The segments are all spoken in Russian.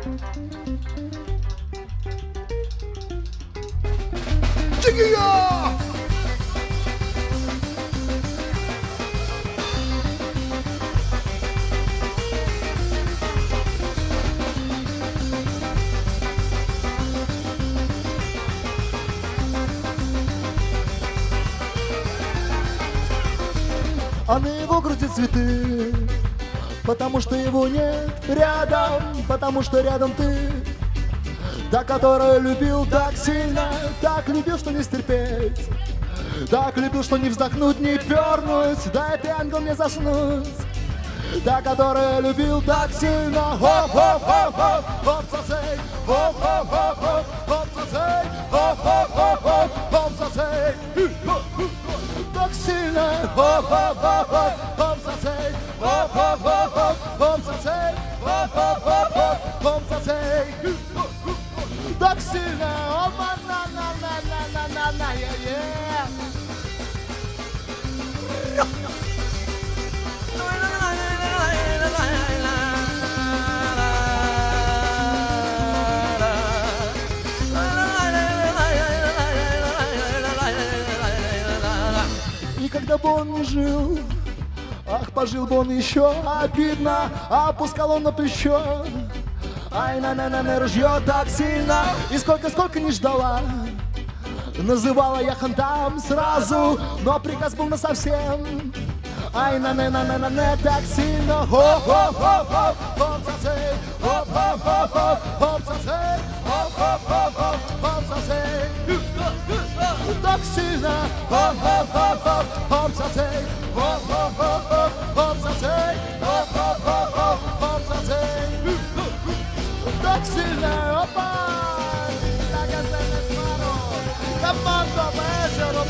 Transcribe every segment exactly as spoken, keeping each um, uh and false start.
Чигия! А на его груди цветы, потому что его нет рядом, потому что рядом ты, та, которую любил так сильно, так любил, что не стерпеть, так любил, что не вздохнуть, не пернуть, дай ты, ангел, мне заснуть, та, которую любил так сильно. Хоп-хоп-хоп-хоп, хоп-сосей, хоп-хоп-хоп-хоп, хоп-сосей, хоп-хоп-хоп-хоп, хоп-сосей, так сильно. Хоп-хоп-хоп-хоп, хоп-сосей, хоп-хоп-хоп-хоп, хоп-сосей, хоп-хоп-хоп-хоп, хоп-сосей, так сильно. Опа-на-на-на-на-на-на-на, е-е. И когда бы он не жил, ах, пожил бы он еще, обидно, опускал он на плечо. Ай, на-на-на-на, ружье так сильно, и сколько-сколько не ждала. Называла я хантам сразу, но приказ был насовсем. Ай, на-на-на-на-на, так сильно. Хоп-хоп-хоп-хоп, хоп-сосей, хоп-хоп-хоп-хоп, хоп-сосей, хоп-хоп-хоп-хоп, хоп-сосей, так сильно. Хоп-хоп-хоп-хоп, хоп-сосей, хоп-хоп-хоп-хоп, хоп-сосей, хоп-хоп-хоп-хоп, хоп-сосей, так сильно. Опа! Команда вечора,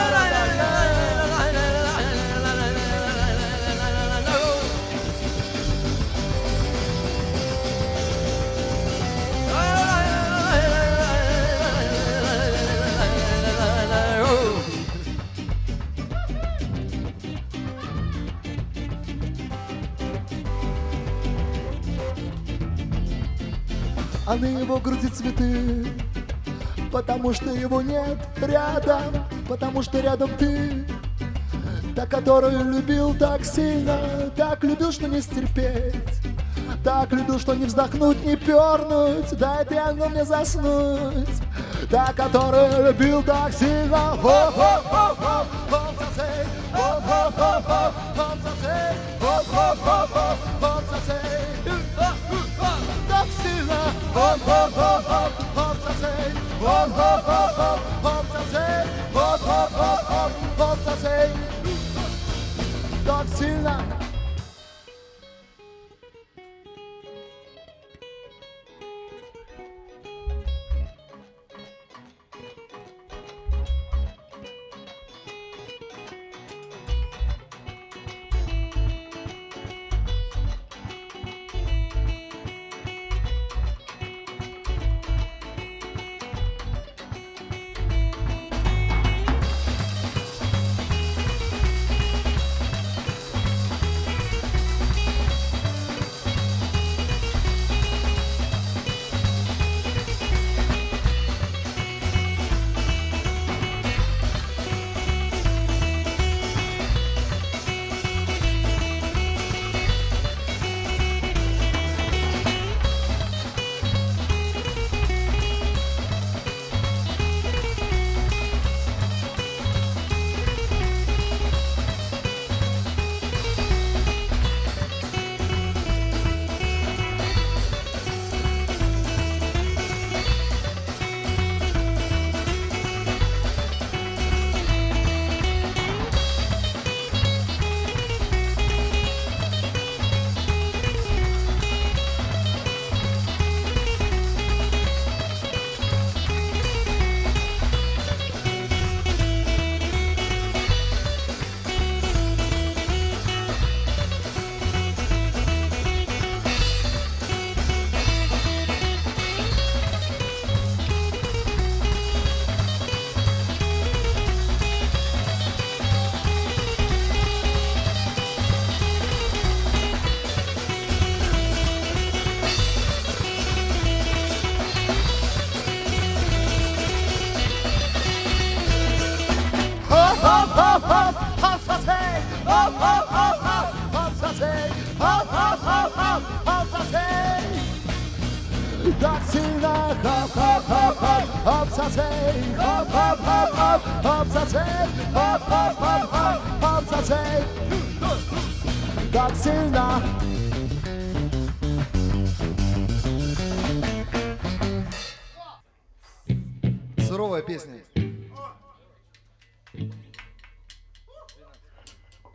а на его груди цветы, потому что его нет рядом, потому что рядом ты, та, которую любил так сильно, так любил, что не стерпеть, так любил, что не вздохнуть, не пернуть, дай ты, ангел, мне заснуть, та, которую любил так сильно. Хоп-хоп-хоп-хоп, хоп-сосей, хоп-хоп-хоп-хоп, хоп-сосей, хоп-хоп-хоп-хоп, хоп-сосей, так сильно. Хоп-хоп-хоп-хоп, хоп-сосей, хоп-хоп-хоп-хоп, хоп-сосей, хоп-хоп-хоп-хоп, хоп-сосей, так сильно. Обсосей, обсосей. Так сильно, хоп-хоп-хоп-хоп, обсосей, хоп-хоп-хоп-хоп, обсосей, хоп-хоп-хоп-хоп, обсосей. Так сильно. Суровая песня.